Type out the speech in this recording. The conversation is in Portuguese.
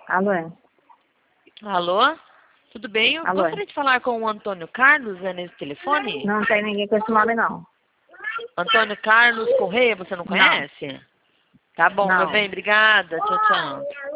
Alô? Alô? Tudo bem? Eu Alô? gostaria de falar com o Antônio Carlos, é nesse telefone? Não tem ninguém com esse nome, não. Antônio Carlos Correia, você não conhece? Tá bom, meu Não. bem, obrigada. Tchau, tchau.